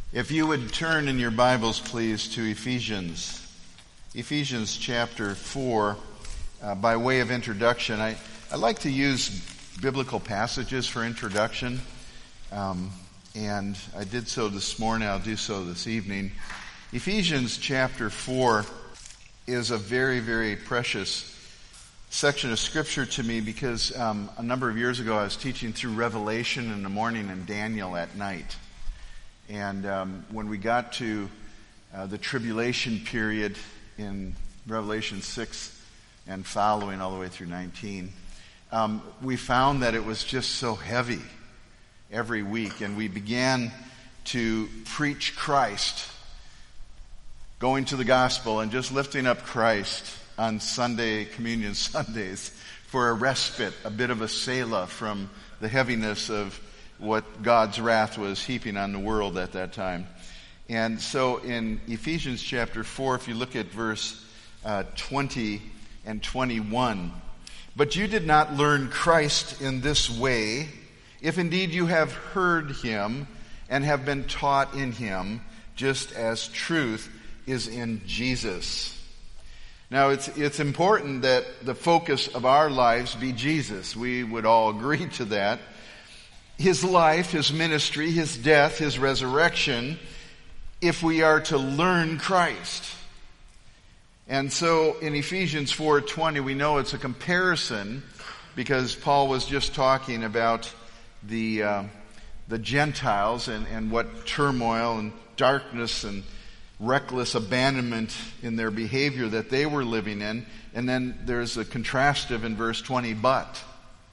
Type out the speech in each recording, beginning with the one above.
If you would turn in your Bibles, please, to Ephesians chapter 4, by way of introduction. I like to use biblical passages for introduction, and I did so this morning. I'll do so this evening. Ephesians chapter 4 is a very, very precious section of Scripture to me because a number of years ago I was teaching through Revelation in the morning and Daniel at night. And when we got to the tribulation period in Revelation 6 and following all the way through 19, we found that it was just so heavy every week. And we began to preach Christ, going to the gospel and just lifting up Christ on Sunday, communion Sundays, for a respite, a bit of a selah from the heaviness of what God's wrath was heaping on the world at that time. And so in Ephesians chapter 4, if you look at verse 20 and 21, "But you did not learn Christ in this way, if indeed you have heard him and have been taught in him, just as truth is in Jesus." Now, it's important that the focus of our lives be Jesus. We would all agree to that. His life, his ministry, his death, his resurrection, if we are to learn Christ. And so in Ephesians 4:20, we know it's a comparison because Paul was just talking about the Gentiles and what turmoil and darkness and reckless abandonment in their behavior that they were living in. And then there's a contrastive in verse 20, but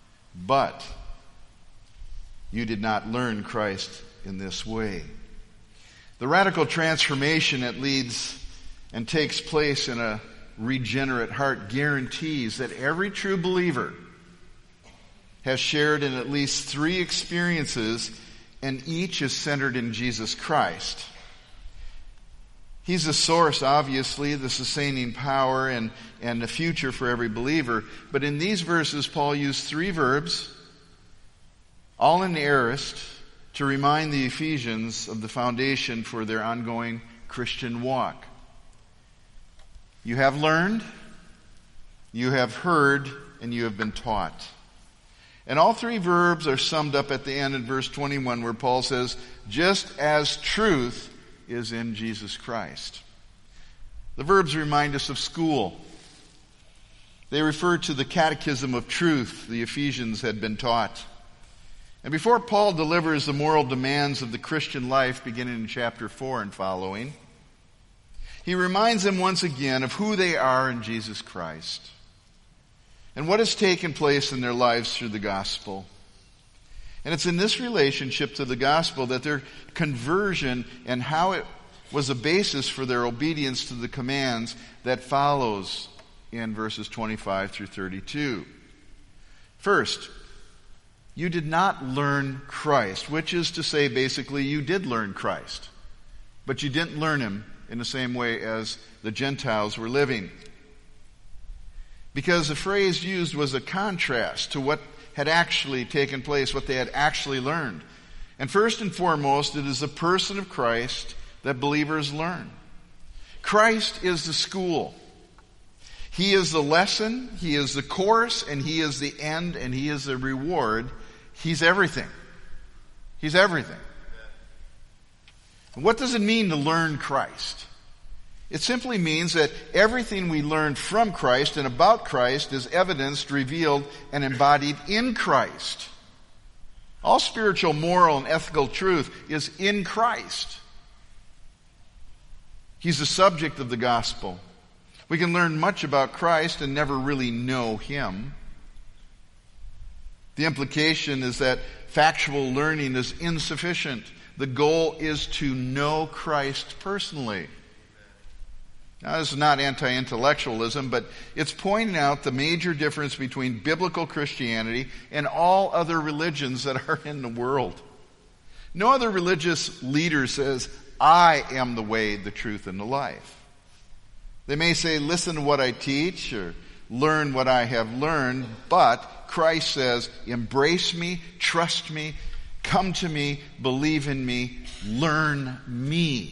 you did not learn Christ in this way. The radical transformation that leads and takes place in a regenerate heart guarantees that every true believer has shared in at least 3 experiences, and each is centered in Jesus Christ. He's the source, obviously, the sustaining power and the future for every believer. But in these verses, Paul used 3 verbs, all in the aorist, to remind the Ephesians of the foundation for their ongoing Christian walk. You have learned, you have heard, and you have been taught. And all 3 verbs are summed up at the end in verse 21, where Paul says, just as truth is in Jesus Christ. The verbs remind us of school. They refer to the catechism of truth the Ephesians had been taught. And before Paul delivers the moral demands of the Christian life, beginning in chapter 4 and following, he reminds them once again of who they are in Jesus Christ and what has taken place in their lives through the gospel. And it's in this relationship to the gospel that their conversion and how it was a basis for their obedience to the commands that follows in verses 25 through 32. First, you did not learn Christ, which is to say, basically, you did learn Christ, but you didn't learn him in the same way as the Gentiles were living. Because the phrase used was a contrast to what had actually taken place, what they had actually learned. And first and foremost, it is the person of Christ that believers learn. Christ is the school. He is the lesson, he is the course, and he is the end, and he is the reward. He's everything. He's everything. And what does it mean to learn Christ? It simply means that everything we learn from Christ and about Christ is evidenced, revealed, and embodied in Christ. All spiritual, moral, and ethical truth is in Christ. He's the subject of the gospel. We can learn much about Christ and never really know him. The implication is that factual learning is insufficient. The goal is to know Christ personally. Now, this is not anti-intellectualism, but it's pointing out the major difference between biblical Christianity and all other religions that are in the world. No other religious leader says, I am the way, the truth, and the life. They may say, listen to what I teach or learn what I have learned, but Christ says, embrace me, trust me, Come to me, believe in me, learn me.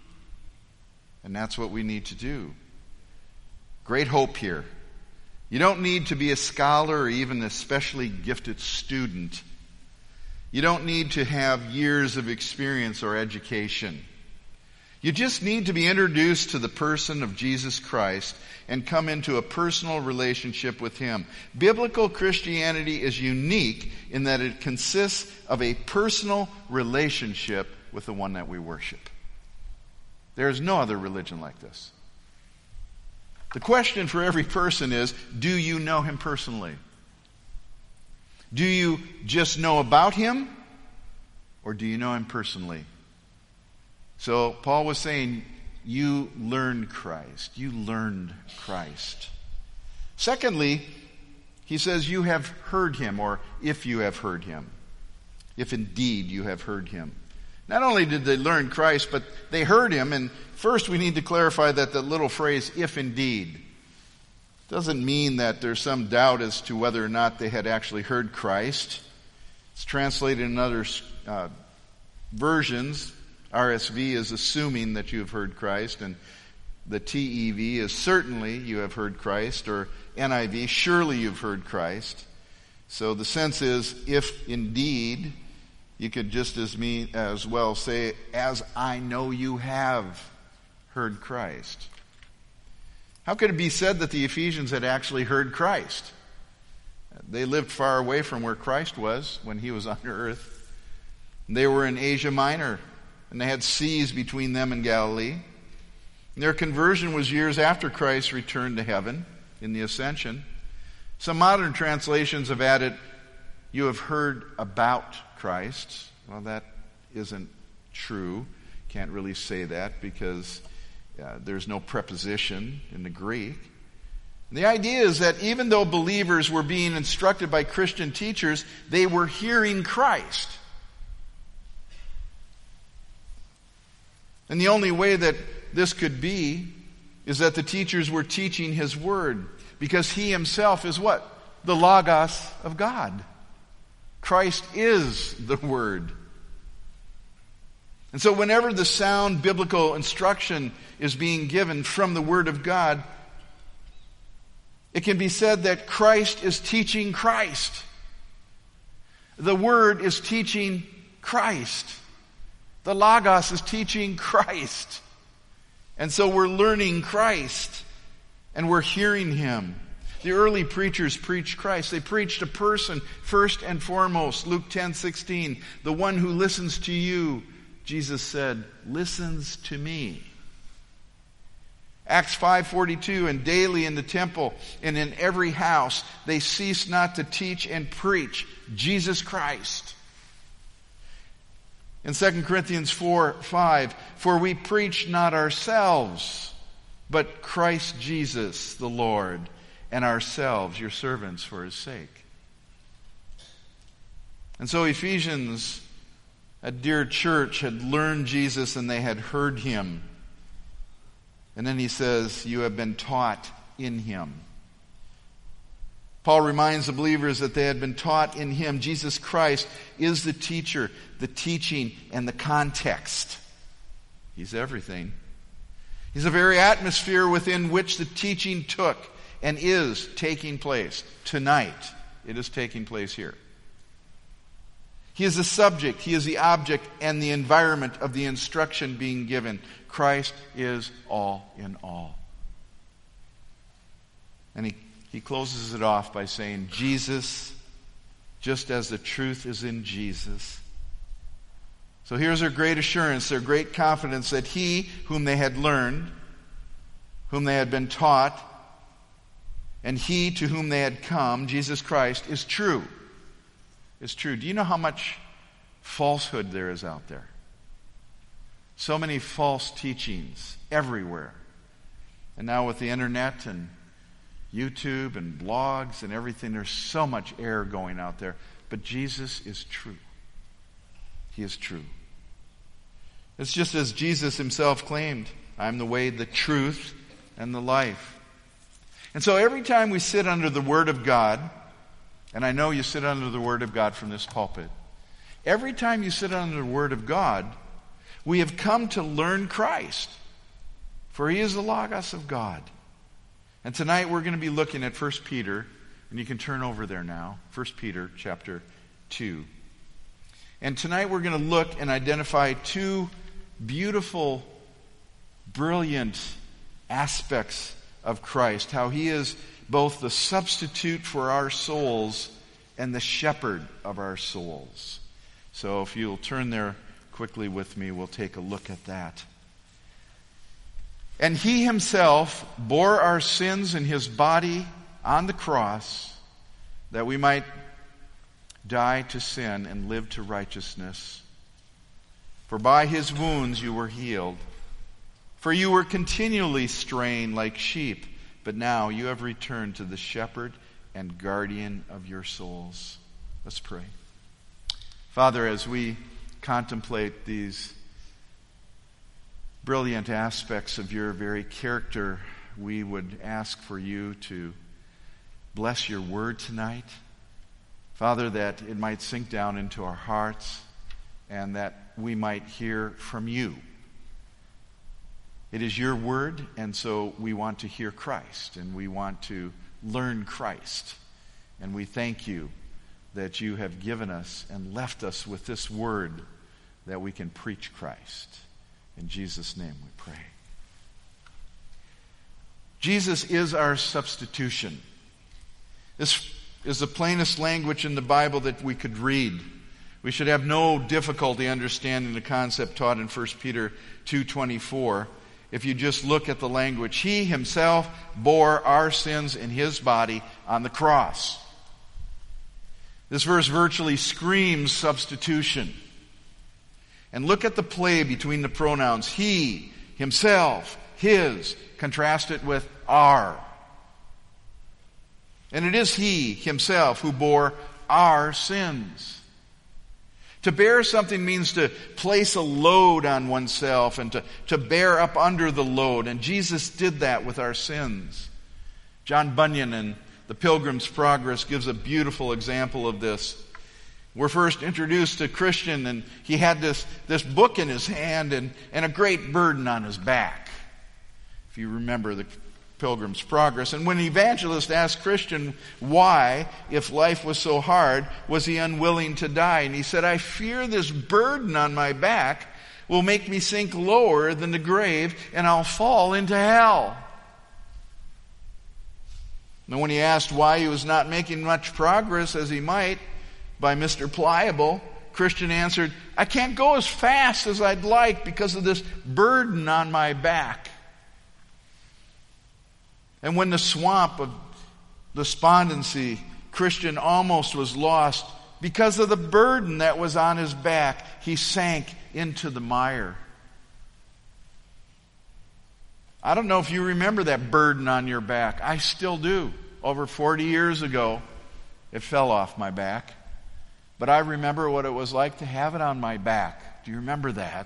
And that's what we need to do. Great hope here. You don't need to be a scholar or even a specially gifted student. You don't need to have years of experience or education. You just need to be introduced to the person of Jesus Christ and come into a personal relationship with Him. Biblical Christianity is unique in that it consists of a personal relationship with the one that we worship. There is no other religion like this. The question for every person is, do you know Him personally? Do you just know about Him, or do you know Him personally? So Paul was saying, you learned Christ. You learned Christ. Secondly, he says you have heard Him, or if you have heard Him. If indeed you have heard Him. Not only did they learn Christ, but they heard Him. And first we need to clarify that the little phrase, if indeed, doesn't mean that there's some doubt as to whether or not they had actually heard Christ. It's translated in other versions. RSV is assuming that you have heard Christ, and the TEV is certainly you have heard Christ, or NIV, surely you've heard Christ. So the sense is, if indeed, you could just as well say, as I know you have heard Christ. How could it be said that the Ephesians had actually heard Christ? They lived far away from where Christ was when He was on earth. They were in Asia Minor, and they had seas between them and Galilee. And their conversion was years after Christ returned to heaven in the ascension. Some modern translations have added, you have heard about Christ. Well, that isn't true. Can't really say that because there's no preposition in the Greek. And the idea is that even though believers were being instructed by Christian teachers, they were hearing Christ. And the only way that this could be is that the teachers were teaching His Word, because He Himself is what? The Logos of God. Christ is the Word. And so whenever the sound biblical instruction is being given from the Word of God, it can be said that Christ is teaching Christ. The Word is teaching Christ. The Logos is teaching Christ. And so we're learning Christ, and we're hearing Him. The early preachers preached Christ. They preached a person first and foremost. Luke 10:16, the one who listens to you, Jesus said, listens to me. Acts 5:42, and daily in the temple and in every house they ceased not to teach and preach Jesus Christ. In 2 Corinthians 4:5, for we preach not ourselves, but Christ Jesus the Lord, and ourselves your servants for His sake. And so Ephesians, a dear church, had learned Jesus and they had heard Him. And then he says, you have been taught in Him. Paul reminds the believers that they had been taught in Him. Jesus Christ is the teacher, the teaching, and the context. He's everything. He's the very atmosphere within which the teaching took and is taking place. Tonight, it is taking place here. He is the subject, He is the object, and the environment of the instruction being given. Christ is all in all. And he closes it off by saying, Jesus, just as the truth is in Jesus. So here's their great assurance, their great confidence that He whom they had learned, whom they had been taught, and He to whom they had come, Jesus Christ, is true. Is true. Do you know how much falsehood there is out there? So many false teachings everywhere. And now with the internet and YouTube and blogs and everything, there's so much error going out there. But Jesus is true. He is true. It's just as Jesus Himself claimed, I'm the way, the truth, and the life. And so every time we sit under the Word of God, and I know you sit under the Word of God from this pulpit, Every time you sit under the Word of God, we have come to learn Christ, for He is the Logos of God. And tonight we're going to be looking at 1 Peter, and you can turn over there now, 1 Peter chapter 2. And tonight we're going to look and identify two beautiful, brilliant aspects of Christ, how He is both the substitute for our souls and the shepherd of our souls. So if you'll turn there quickly with me, we'll take a look at that. And He Himself bore our sins in His body on the cross, that we might die to sin and live to righteousness. For by His wounds you were healed. For you were continually straying like sheep, but now you have returned to the shepherd and guardian of your souls. Let's pray. Father, as we contemplate these brilliant aspects of your very character, we would ask for you to bless your word tonight. Father, that it might sink down into our hearts and that we might hear from you. It is your word, and so we want to hear Christ, and we want to learn Christ. And we thank you that you have given us and left us with this word that we can preach Christ. In Jesus' name we pray. Jesus is our substitution. This is the plainest language in the Bible that we could read. We should have no difficulty understanding the concept taught in 1 Peter 2:24. If you just look at the language, He Himself bore our sins in His body on the cross. This verse virtually screams substitution. And look at the play between the pronouns He, Himself, His. Contrast it with our. And it is He Himself who bore our sins. To bear something means to place a load on oneself and to bear up under the load. And Jesus did that with our sins. John Bunyan in The Pilgrim's Progress gives a beautiful example of this. We're first introduced to Christian, and he had this book in his hand and a great burden on his back. If you remember the Pilgrim's Progress. And when the evangelist asked Christian why, if life was so hard, was he unwilling to die? And he said, I fear this burden on my back will make me sink lower than the grave, and I'll fall into hell. And when he asked why he was not making much progress as he might by Mr. Pliable, Christian answered, I can't go as fast as I'd like because of this burden on my back. And when the swamp of despondency, Christian almost was lost because of the burden that was on his back. He sank into the mire. I don't know if you remember that burden on your back. I still do. Over 40 years ago, it fell off my back. But I remember what it was like to have it on my back. Do you remember that?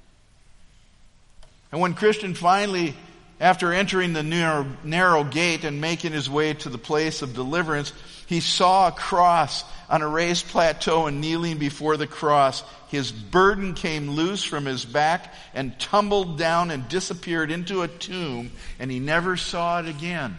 And when Christian finally, after entering the narrow gate and making his way to the place of deliverance, he saw a cross on a raised plateau, and kneeling before the cross, his burden came loose from his back and tumbled down and disappeared into a tomb, and he never saw it again.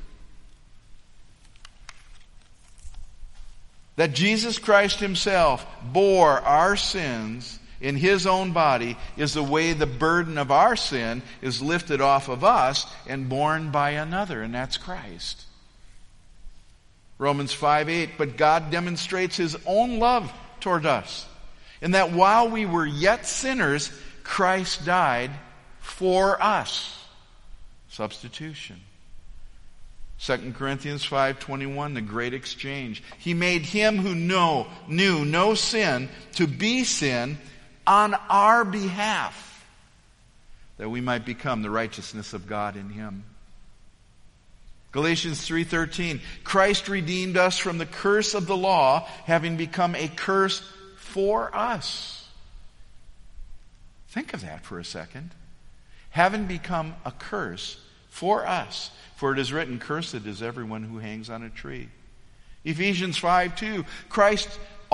That Jesus Christ Himself bore our sins in His own body is the way the burden of our sin is lifted off of us and borne by another, and that's Christ. Romans 5:8, but God demonstrates His own love toward us, in that while we were yet sinners, Christ died for us. Substitution. 2 Corinthians 5:21, the great exchange. He made Him who knew no sin to be sin on our behalf, that we might become the righteousness of God in Him. Galatians 3:13, Christ redeemed us from the curse of the law, having become a curse for us. Think of that for a second. Having become a curse for us. For it is written, cursed is everyone who hangs on a tree. Ephesians 5:2, Christ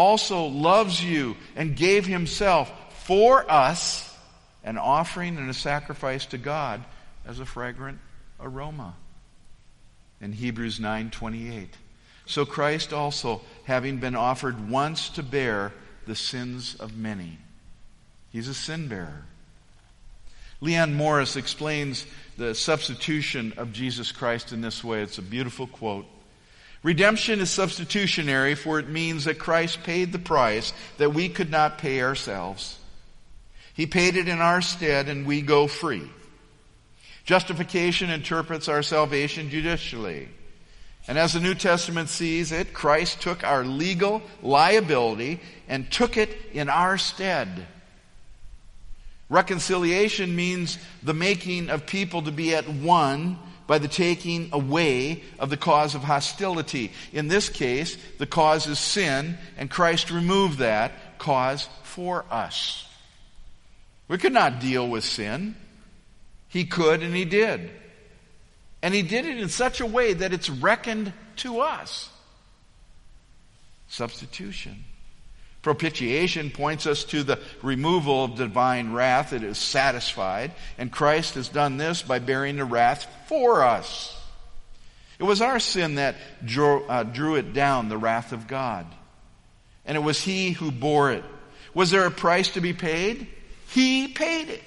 also loves you and gave himself for us, an offering and a sacrifice to God as a fragrant aroma. In Hebrews 9:28. So Christ also, having been offered once to bear the sins of many. He's a sin bearer. Leon Morris explains the substitution of Jesus Christ in this way. It's a beautiful quote. Redemption is substitutionary, for it means that Christ paid the price that we could not pay ourselves. He paid it in our stead, and we go free. Justification interprets our salvation judicially. And as the New Testament sees it, Christ took our legal liability and took it in our stead. Reconciliation means the making of people to be at one by the taking away of the cause of hostility. In this case, the cause is sin, and Christ removed that cause for us. We could not deal with sin. He could, and he did. And he did it in such a way that it's reckoned to us. Substitution. Propitiation points us to the removal of divine wrath. It is satisfied. And Christ has done this by bearing the wrath for us. It was our sin that drew it down, the wrath of God. And it was he who bore it. Was there a price to be paid? He paid it.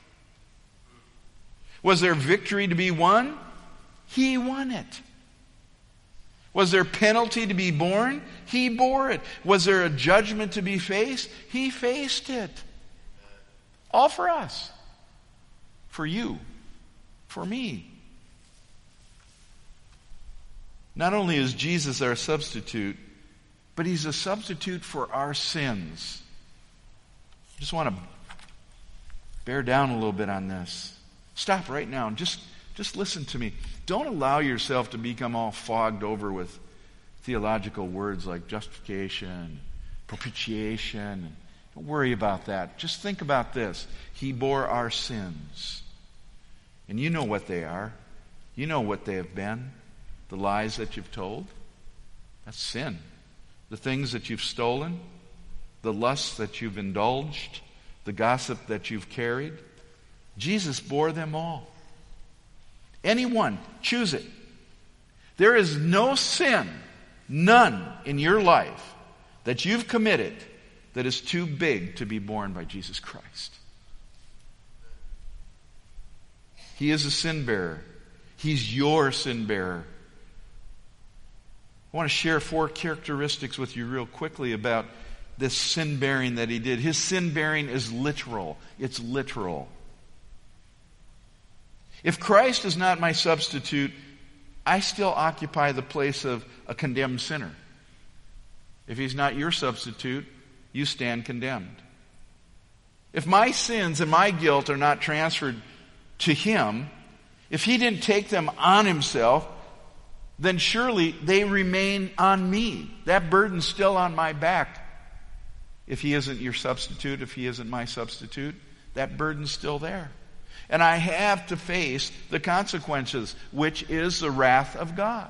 Was there victory to be won? He won it. Was there penalty to be borne? He bore it. Was there a judgment to be faced? He faced it. All for us. For you. For me. Not only is Jesus our substitute, but he's a substitute for our sins. I just want to bear down a little bit on this. Stop right now and just listen to me. Don't allow yourself to become all fogged over with theological words like justification, propitiation. Don't worry about that. Just think about this. He bore our sins. And you know what they are. You know what they have been. The lies that you've told. That's sin. The things that you've stolen. The lusts that you've indulged. The gossip that you've carried. Jesus bore them all. Anyone, choose it. There is no sin, none in your life that you've committed that is too big to be borne by Jesus Christ. He is a sin bearer. He's your sin bearer. I want to share 4 characteristics with you real quickly about this sin bearing that he did. His sin bearing is literal. It's literal. If Christ is not my substitute, I still occupy the place of a condemned sinner. If he's not your substitute, you stand condemned. If my sins and my guilt are not transferred to him, if he didn't take them on himself, then surely they remain on me. That burden's still on my back. If he isn't your substitute, if he isn't my substitute, that burden's still there. And I have to face the consequences, which is the wrath of God.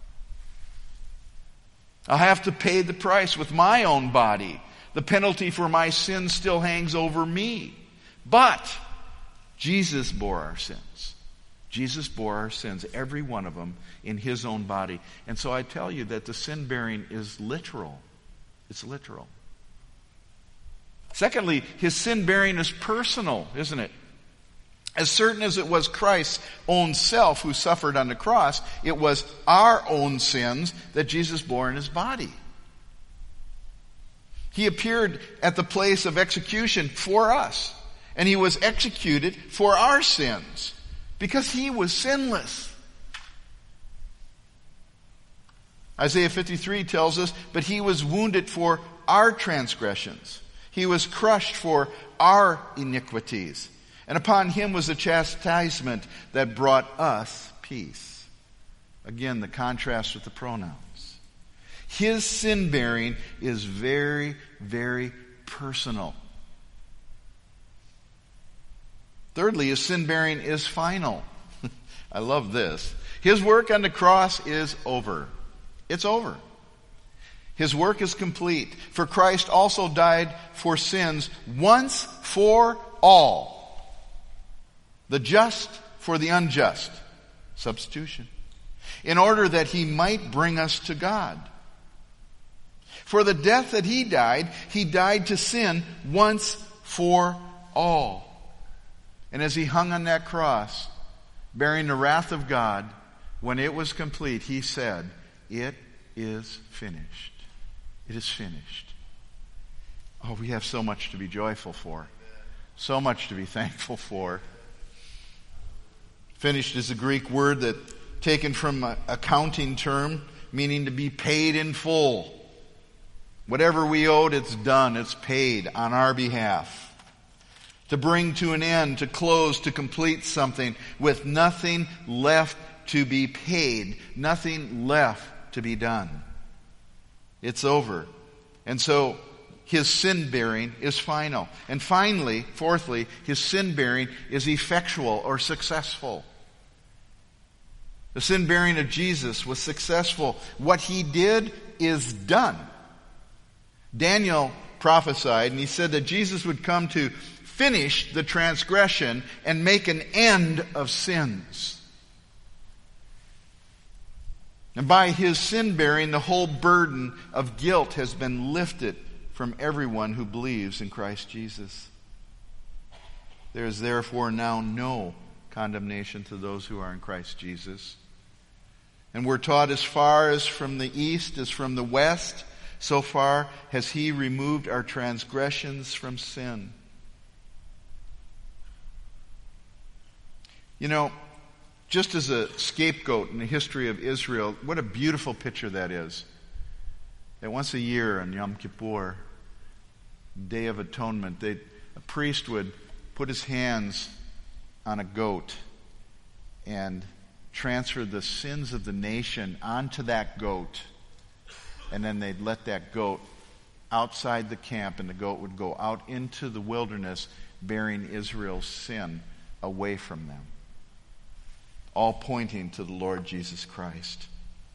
I'll have to pay the price with my own body. The penalty for my sin still hangs over me. But Jesus bore our sins. Jesus bore our sins, every one of them, in his own body. And so I tell you that the sin bearing is literal. It's literal. Secondly, his sin bearing is personal, isn't it? As certain as it was Christ's own self who suffered on the cross, it was our own sins that Jesus bore in his body. He appeared at the place of execution for us. And he was executed for our sins. Because he was sinless. Isaiah 53 tells us, but he was wounded for our transgressions. He was crushed for our iniquities. And upon him was the chastisement that brought us peace. Again, the contrast with the pronouns. His sin bearing is very, very personal. Thirdly, his sin bearing is final. I love this. His work on the cross is over. It's over. His work is complete. For Christ also died for sins once for all. The just for the unjust. Substitution. In order that He might bring us to God. For the death that He died to sin once for all. And as He hung on that cross, bearing the wrath of God, when it was complete, He said, "It is finished." It is finished. Oh, we have so much to be joyful for. So much to be thankful for. Finished is a Greek word that taken from an accounting term, meaning to be paid in full. Whatever we owed, it's done. It's paid on our behalf. To bring to an end, to close, to complete something with nothing left to be paid, nothing left to be done. It's over. And so His sin-bearing is final. And finally, fourthly, His sin-bearing is effectual or successful. The sin-bearing of Jesus was successful. What He did is done. Daniel prophesied, and he said that Jesus would come to finish the transgression and make an end of sins. And by His sin-bearing, the whole burden of guilt has been lifted from everyone who believes in Christ Jesus. There is therefore now no condemnation to those who are in Christ Jesus. And we're taught, as far as from the east as from the west, so far has He removed our transgressions from sin. You know, just as a scapegoat in the history of Israel, what a beautiful picture that is. That once a year on Yom Kippur, Day of Atonement, a priest would put his hands on a goat and transfer the sins of the nation onto that goat. And then they'd let that goat outside the camp, and the goat would go out into the wilderness bearing Israel's sin away from them. All pointing to the Lord Jesus Christ.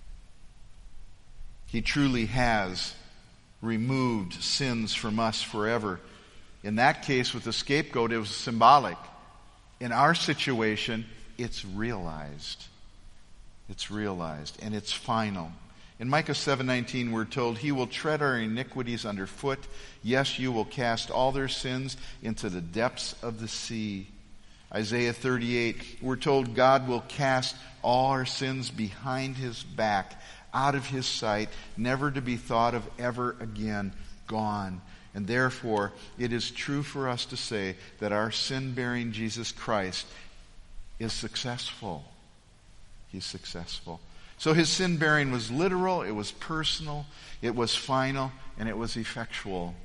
He truly has removed sins from us forever. In that case, with the scapegoat, it was symbolic. In our situation, it's realized. It's realized, and it's final. In Micah 7:19, we're told, He will tread our iniquities underfoot. Yes, you will cast all their sins into the depths of the sea. Isaiah 38, we're told God will cast all our sins behind His back, out of His sight, never to be thought of ever again, gone. And therefore, it is true for us to say that our sin-bearing Jesus Christ is successful. He's successful. So His sin-bearing was literal, it was personal, it was final, and it was effectual.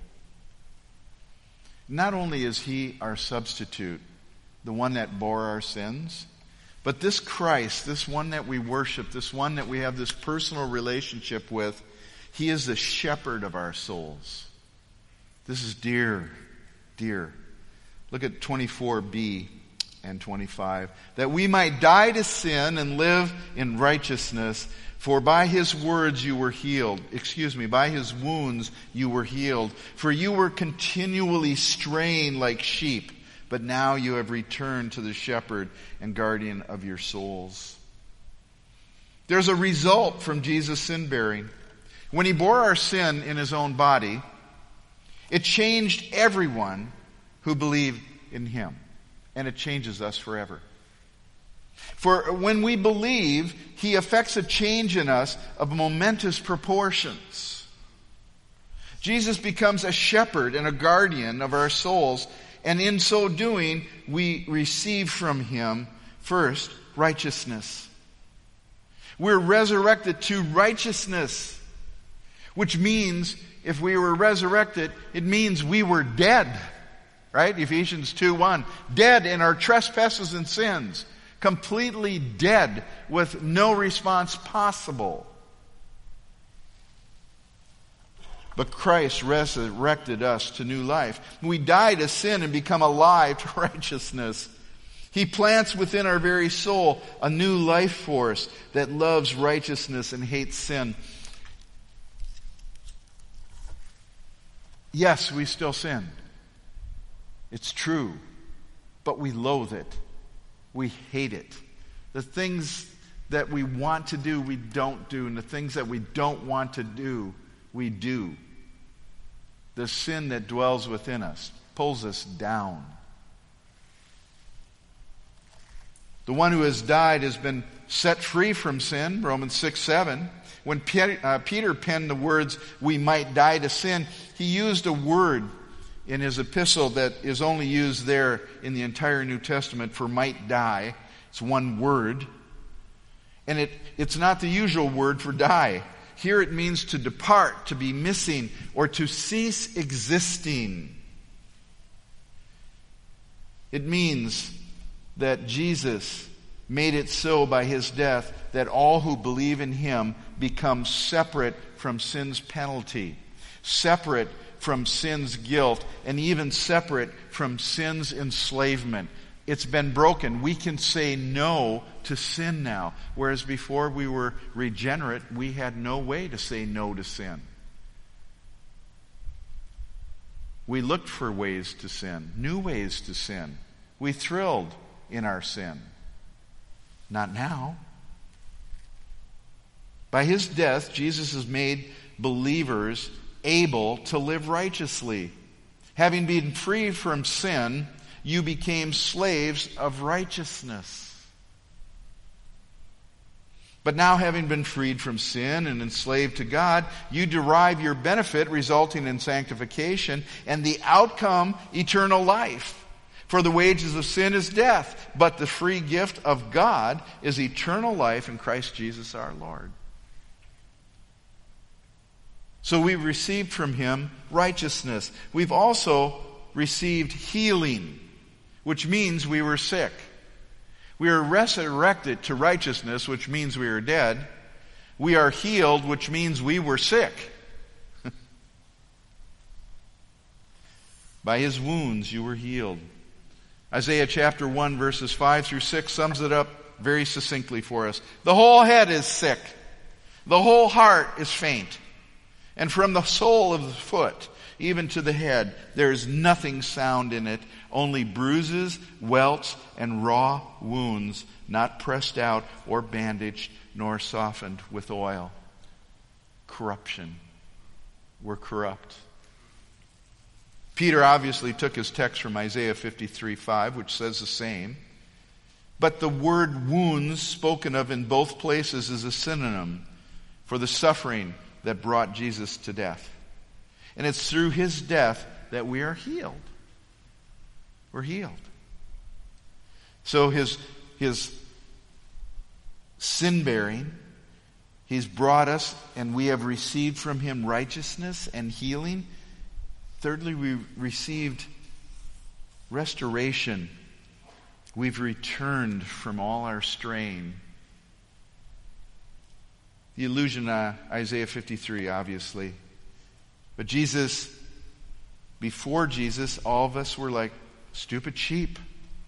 Not only is He our substitute, the one that bore our sins, but this Christ, this one that we worship, this one that we have this personal relationship with, He is the shepherd of our souls. This is dear, dear. Look at 24b and 25. That we might die to sin and live in righteousness, for by His words you were healed. By His wounds you were healed. For you were continually straying like sheep, but now you have returned to the shepherd and guardian of your souls. There's a result from Jesus' sin-bearing. When He bore our sin in His own body, it changed everyone who believed in Him. And it changes us forever. For when we believe, He effects a change in us of momentous proportions. Jesus becomes a shepherd and a guardian of our souls, and in so doing, we receive from Him, first, righteousness. We're resurrected to righteousness, which means if we were resurrected, it means we were dead. Right? Ephesians 2:1. Dead in our trespasses and sins. Completely dead with no response possible. But Christ resurrected us to new life. We die to sin and become alive to righteousness. He plants within our very soul a new life force that loves righteousness and hates sin. Yes, we still sin. It's true. But we loathe it. We hate it. The things that we want to do, we don't do. And the things that we don't want to do, we do. The sin that dwells within us pulls us down. The one who has died has been set free from sin, Romans 6:7. When Peter penned the words, "we might die to sin," he used a word in his epistle that is only used there in the entire New Testament for might die. It's one word. And it's not the usual word for die. Here it means to depart, to be missing, or to cease existing. It means that Jesus made it so by his death that all who believe in him become separate from sin's penalty, separate from sin's guilt, and even separate from sin's enslavement. It's been broken. We can say no to sin now. Whereas before we were regenerate, we had no way to say no to sin. We looked for ways to sin, new ways to sin. We thrilled in our sin. Not now. By his death, Jesus has made believers able to live righteously. Having been free from sin, you became slaves of righteousness. But now, having been freed from sin and enslaved to God, you derive your benefit resulting in sanctification and the outcome, eternal life. For the wages of sin is death, but the free gift of God is eternal life in Christ Jesus our Lord. So we've received from him righteousness. We've also received healing, which means we were sick. We are resurrected to righteousness, which means we are dead. We are healed, which means we were sick. By his wounds you were healed. Isaiah chapter 1 verses 5 through 6 sums it up very succinctly for us. The whole head is sick. The whole heart is faint. And from the sole of the foot even to the head, there is nothing sound in it, only bruises, welts, and raw wounds, not pressed out or bandaged, nor softened with oil. Corruption. We're corrupt. Peter obviously took his text from Isaiah 53:5, which says the same. But the word wounds spoken of in both places is a synonym for the suffering that brought Jesus to death. And it's through his death that we are healed. We're healed. So his sin-bearing, he's brought us, and we have received from him righteousness and healing. Thirdly, we received restoration. We've returned from all our straying. The allusion to Isaiah 53, obviously. But Jesus, before Jesus, all of us were like stupid sheep.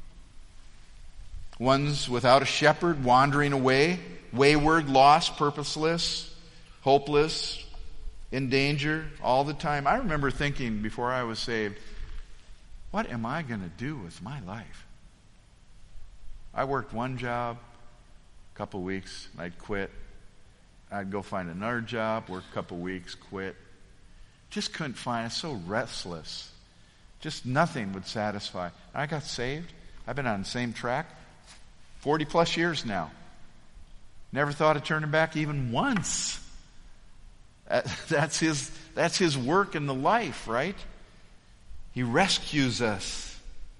Ones without a shepherd, wandering away, wayward, lost, purposeless, hopeless, in danger all the time. I remember thinking before I was saved, what am I going to do with my life? I worked one job, a couple weeks, I'd quit. I'd go find another job, work a couple weeks, quit. Just couldn't find it. So restless. Just nothing would satisfy. I got saved. I've been on the same track 40 plus years now. Never thought of turning back even once. That's his work in the life, right? He rescues us.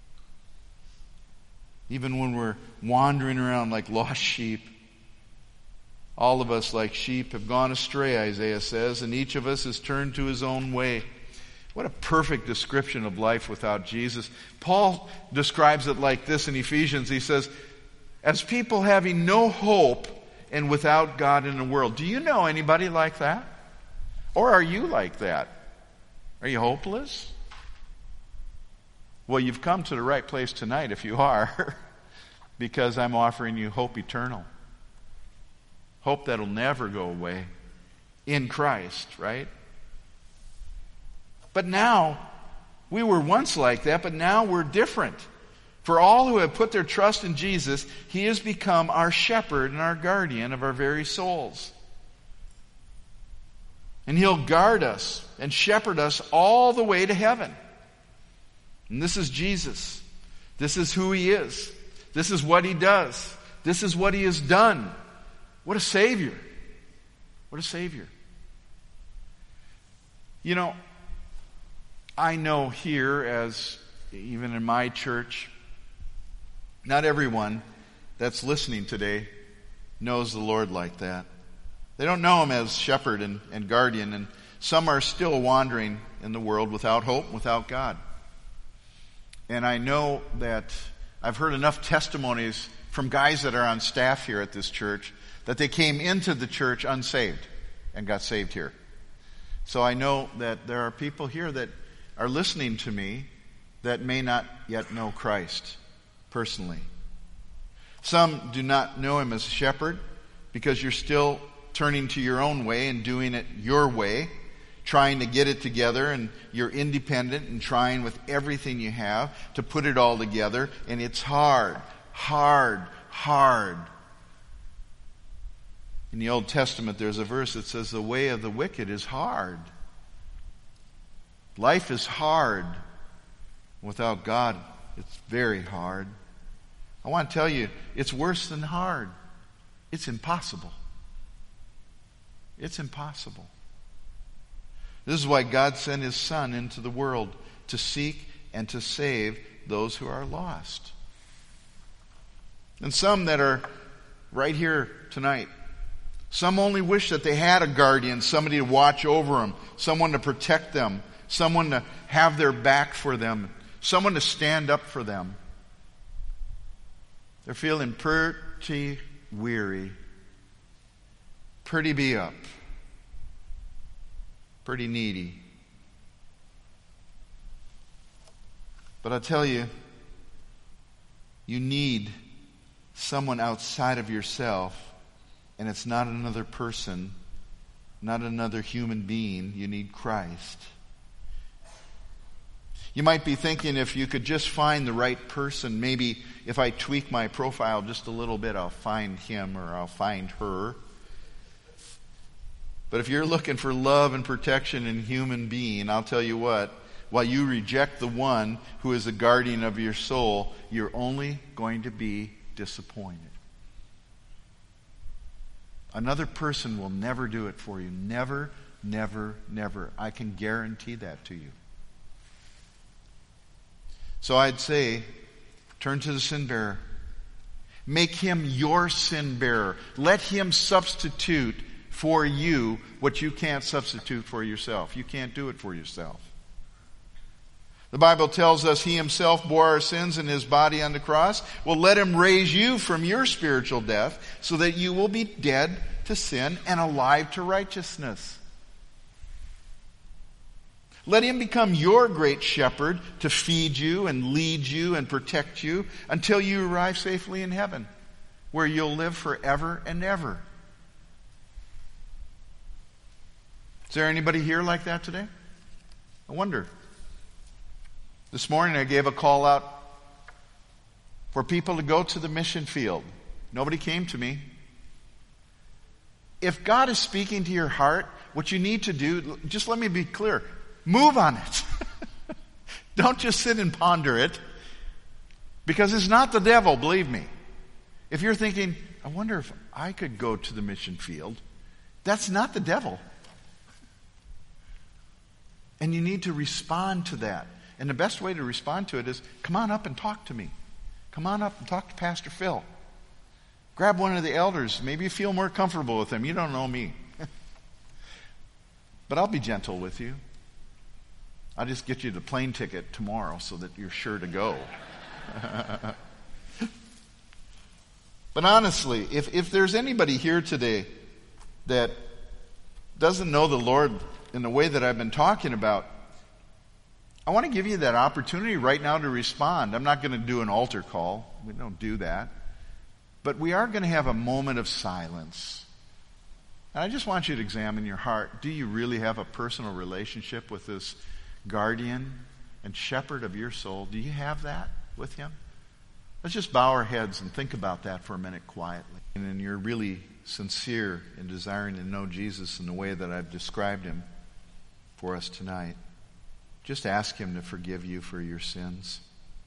Even when we're wandering around like lost sheep. All of us, like sheep, have gone astray, Isaiah says, and each of us has turned to his own way. What a perfect description of life without Jesus. Paul describes it like this in Ephesians. He says, as people having no hope and without God in the world. Do you know anybody like that? Or are you like that? Are you hopeless? Well, you've come to the right place tonight if you are, because I'm offering you hope eternal. Hope that'll never go away in Christ, right? But now, we were once like that, but now we're different. For all who have put their trust in Jesus, He has become our shepherd and our guardian of our very souls. And He'll guard us and shepherd us all the way to heaven. And this is Jesus. This is who He is. This is what He does. This is what He has done. What a Savior. What a Savior. You know, I know here, as even in my church, not everyone that's listening today knows the Lord like that. They don't know Him as shepherd and guardian, and some are still wandering in the world without hope, without God. And I know that I've heard enough testimonies from guys that are on staff here at this church that they came into the church unsaved and got saved here. So I know that there are people here that are listening to me that may not yet know Christ personally. Some do not know Him as shepherd because you're still turning to your own way and doing it your way, trying to get it together, and you're independent and trying with everything you have to put it all together, and it's hard. In the Old Testament, there's a verse that says, the way of the wicked is hard. Life is hard. Without God, it's very hard. I want to tell you, it's worse than hard. It's impossible. It's impossible. This is why God sent His Son into the world, to seek and to save those who are lost. And some that are right here tonight, some only wish that they had a guardian, somebody to watch over them, someone to protect them, someone to have their back for them, someone to stand up for them. They're feeling pretty weary, pretty beat up, pretty needy. But I'll tell you, you need someone outside of yourself, and it's not another person, not another human being. You need Christ. You might be thinking, if you could just find the right person, maybe if I tweak my profile just a little bit, I'll find him or I'll find her. But if you're looking for love and protection in a human being, I'll tell you what, while you reject the one who is the guardian of your soul, you're only going to be disappointed. Another person will never do it for you. Never, never, never. I can guarantee that to you. So I'd say, turn to the sin bearer. Make Him your sin bearer. Let Him substitute for you what you can't substitute for yourself. You can't do it for yourself. The Bible tells us He Himself bore our sins in His body on the cross. Well, let Him raise you from your spiritual death so that you will be dead to sin and alive to righteousness. Let Him become your great shepherd to feed you and lead you and protect you until you arrive safely in heaven, where you'll live forever and ever. Is there anybody here like that today? I wonder. This morning I gave a call out for people to go to the mission field. Nobody came to me. If God is speaking to your heart, what you need to do, just let me be clear, move on it. Don't just sit and ponder it, because it's not the devil, believe me. If you're thinking, I wonder if I could go to the mission field, that's not the devil. And you need to respond to that. And the best way to respond to it is, come on up and talk to me. Come on up and talk to Pastor Phil. Grab one of the elders. Maybe you feel more comfortable with them. You don't know me. But I'll be gentle with you. I'll just get you the plane ticket tomorrow so that you're sure to go. But honestly, if there's anybody here today that doesn't know the Lord in the way that I've been talking about, I want to give you that opportunity right now to respond. I'm not going to do an altar call. We don't do that. But we are going to have a moment of silence. And I just want you to examine your heart. Do you really have a personal relationship with this guardian and shepherd of your soul. Do you have that with him? Let's just bow our heads and think about that for a minute quietly. And you're really sincere in desiring to know Jesus in the way that I've described him for us tonight. Just ask him to forgive you for your sins.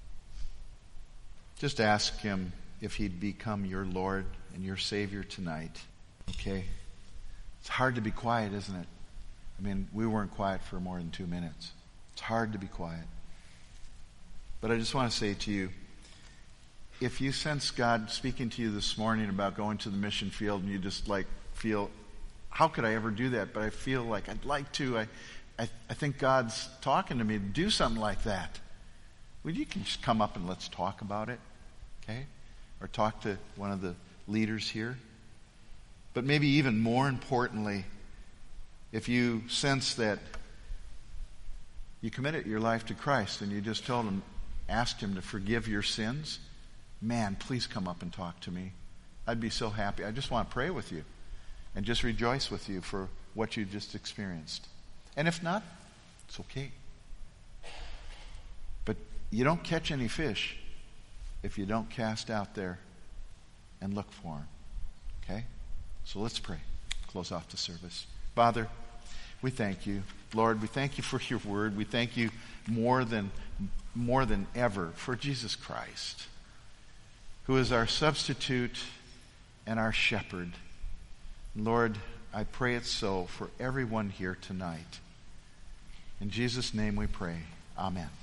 Just ask him if he'd become your Lord and your Savior tonight. Okay? It's hard to be quiet, isn't it? I mean, we weren't quiet for more than 2 minutes. It's hard to be quiet. But I just want to say to you, if you sense God speaking to you this morning about going to the mission field and you just feel, how could I ever do that? But I feel like I'd like to. I think God's talking to me to do something like that. Well, you can just come up and let's talk about it. Okay? Or talk to one of the leaders here. But maybe even more importantly, if you sense that you committed your life to Christ and you just told him, asked him to forgive your sins, man, please come up and talk to me. I'd be so happy. I just want to pray with you and just rejoice with you for what you just experienced. And if not, it's okay. But you don't catch any fish if you don't cast out there and look for them. Okay? So let's pray. Close off the service. Father, we thank you. Lord, we thank you for your word. We thank you more than ever for Jesus Christ, who is our substitute and our shepherd. Lord, I pray it so for everyone here tonight. In Jesus' name we pray. Amen.